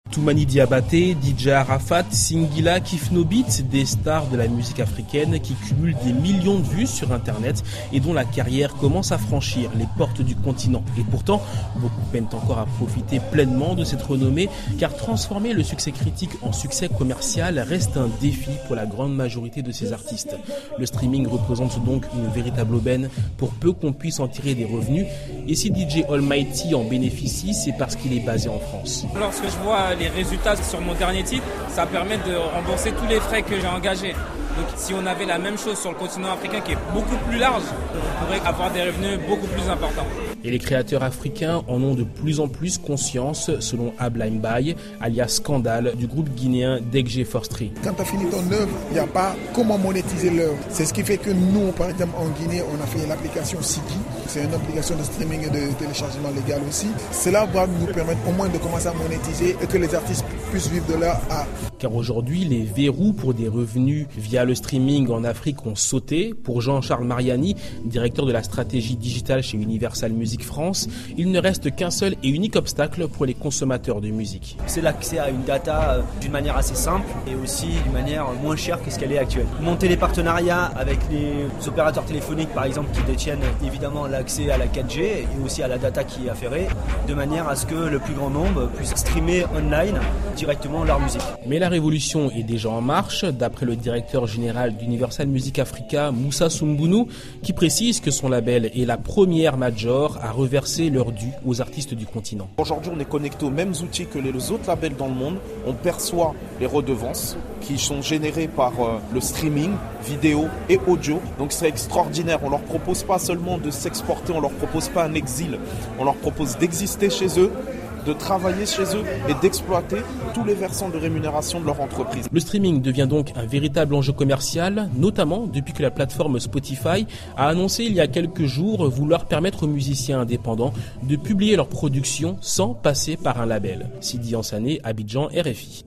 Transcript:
Toumani Diabaté, DJ Arafat, Singila, Kif No Beat, des stars de la musique africaine qui cumulent des millions de vues sur Internet et dont la carrière commence à franchir les portes du continent. Et pourtant, beaucoup peinent encore à profiter pleinement de cette renommée, car transformer le succès critique en succès commercial reste un défi pour la grande majorité de ces artistes. Le streaming représente donc une véritable aubaine pour peu qu'on puisse en tirer des revenus. Et si DJ Almighty en bénéficie, c'est parce qu'il est basé en France. Lorsque je vois les résultats sur mon dernier titre, ça permet de rembourser tous les frais que j'ai engagés. Donc si on avait la même chose sur le continent africain qui est beaucoup plus large, on pourrait avoir des revenus beaucoup plus importants. Et les créateurs africains en ont de plus en plus conscience, selon Ablaim Baye, alias Scandale, du groupe guinéen Degje Forstry. Quand tu as fini ton œuvre, il n'y a pas comment monétiser l'œuvre. C'est ce qui fait que nous, par exemple en Guinée, on a fait l'application Siki. C'est une application de streaming et de téléchargement légal aussi. Cela va nous permettre au moins de commencer à monétiser et que les artistes puissent vivre de leur art. Car aujourd'hui, les verrous pour des revenus via le streaming en Afrique ont sauté. Pour Jean-Charles Mariani, directeur de la stratégie digitale chez Universal Music France, il ne reste qu'un seul et unique obstacle pour les consommateurs de musique. C'est l'accès à une data d'une manière assez simple et aussi d'une manière moins chère que ce qu'elle est actuelle. Monter les partenariats avec les opérateurs téléphoniques par exemple qui détiennent évidemment l'accès à la 4G et aussi à la data qui est affairée, de manière à ce que le plus grand nombre puisse streamer online directement leur musique. Mais la révolution est déjà en marche, d'après le directeur général d'Universal Music Africa, Moussa Soumbounou, qui précise que son label est la première major à reverser leur dû aux artistes du continent. Aujourd'hui, on est connecté aux mêmes outils que les autres labels dans le monde. On perçoit les redevances qui sont générées par le streaming, vidéo et audio. Donc c'est extraordinaire. On leur propose pas seulement de s'exporter, on leur propose pas un exil. On leur propose d'exister chez eux, de travailler chez eux et d'exploiter tous les versants de rémunération de leur entreprise. Le streaming devient donc un véritable enjeu commercial, notamment depuis que la plateforme Spotify a annoncé il y a quelques jours vouloir permettre aux musiciens indépendants de publier leurs productions sans passer par un label. Sidi Ansane, Abidjan, RFI.